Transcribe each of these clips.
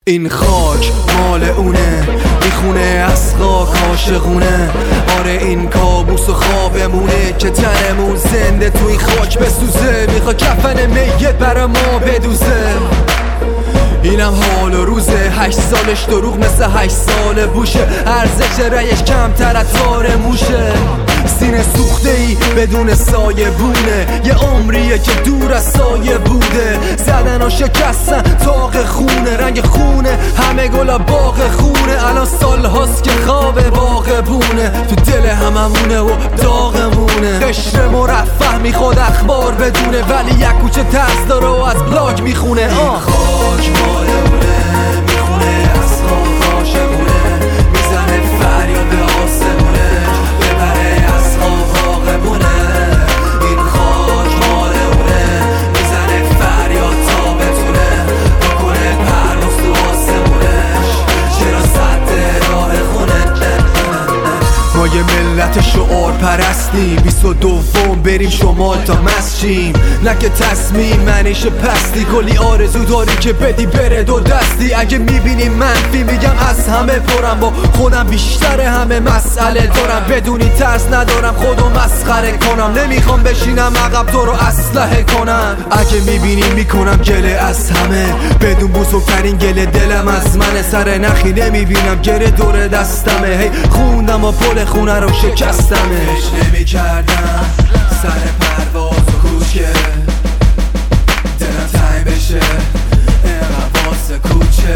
این خاک مال اونه، میخونه از خاک عاشقونه. آره این کابوس و خوابمونه که تنمون زنده تو این خاک بسوزه. میخوا کفن میت برا ما بدوزه. اینم حال و روزه، 8 سالش دروغ مثل 8 سال بوشه. ارزش رایش کمتر از تار موشه. سینه سوخته ای بدون سایه بونه، یه عمریه که دور از سایه بوده. زدن و شکستن تاق خونه، رنگ خونه همه گلا باغ خونه. الان سال هاست که خواب باغ بونه، تو دل هممونه و داغمونه. قشر مرفه میخواد اخبار بدونه، ولی یک کوچه ترس داره و از بلاگ میخونه. این خاک مال اونه، میخونه از خاک عاشقونه. میزنه فریاد به آسمونه، ببره از خواب باغمونه. این خاک مال اونه، میزنه فریاد تا بتونه بکنه پرواز تو آسمونش. چرا سد راه خونه؟ ما یه ملت شعار پرستیم، 22 بریم شمال تا مسجیم. نه که تصمیم منیشه پستی، کلی آرزو داری که بدی بره دو دستی. اگه میبینی منفی میگم از همه پرم، با خودم بیشتر همه مسئله دارم. بدونی ترس ندارم خودو مسخره کنم، نمیخوام بشینم عقب تو رو اسلحه کنم. اگه میبینی میکنم گله از همه، بدون بزرگترین گله دلم از منه. سر نخی نمیبینم گره دور دستمه، هی خوندم و پل خونه رو شکستمش. نمیکردم سر پرواز و کوچه، دلم تنگ بشه اینقدر واسه کوچه.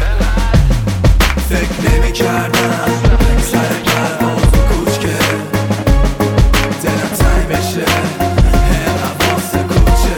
فکر نمیکردم سر پرواز و کوچه، دلم تنگ بشه اینقدر واسه کوچه.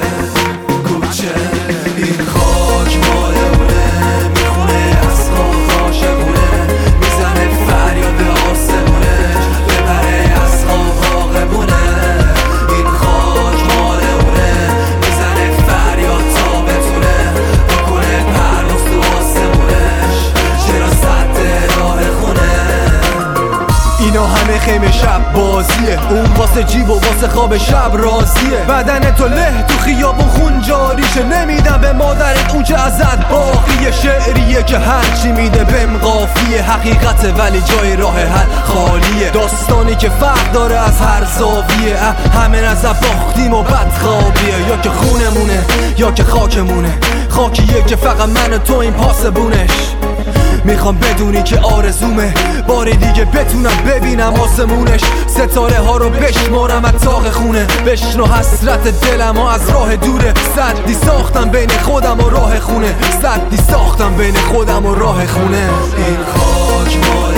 این خاک مال اونه، میخونه از خاک عاشقونه. میزنه فریاد به آسمونه، ببره از خواب باغمونه. این خاک مال اونه، میزنه فریاد تا بتونه بکنه پرواز تو آسمونش. چرا سد راه خونه؟ اینا همه خیمه شب بازیه، اون واسه جیب و واسه خواب شب رازیه. بدن تو له تو خیابون خون جاریشه، نمیدم به مادرت اون که ازت باقیه. شعریه که هرچی میده بهم قافیه، حقیقته ولی جای راه حل خالیه. داستانی که فرق داره از هر زاویه، همه نظر باختیم و بدخوابیه. یا که خونمونه یا که خاکمونه، خاکیه که فقط من و تو این پاسبونش. میخوام بدونی که آرزومه بار دیگه بتونم ببینم آسمونش. ستاره ها رو بشمارم از تاق خونه، بشنو حسرت دلم ها از راه دوره. سدی ساختم بین خودم و راه خونه، سدی ساختم بین خودم و راه خونه. این خاک مال